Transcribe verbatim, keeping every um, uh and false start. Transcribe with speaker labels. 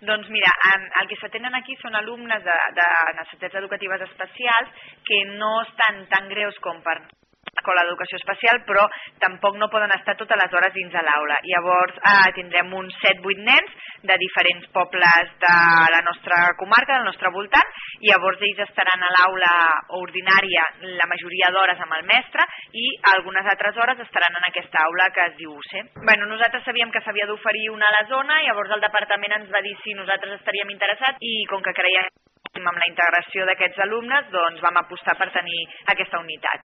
Speaker 1: Doncs mira, el que s'atenen aquí són alumnes de, de necessitats educatives especials que no estan tan greus com per l'escola d'educació especial, però tampoc no poden estar totes les hores dins de l'aula. Llavors eh, tindrem uns set vuit nens de diferents pobles de la nostra comarca, del nostre voltant, i llavors ells estaran a l'aula ordinària la majoria d'hores amb el mestre i algunes altres hores estaran en aquesta aula que es diu U C E. Bueno, nosaltres sabíem que s'havia d'oferir una a la zona, llavors el departament ens va dir si nosaltres estaríem interessats i com que creiem amb la integració d'aquests alumnes, doncs vam apostar per tenir aquesta unitat.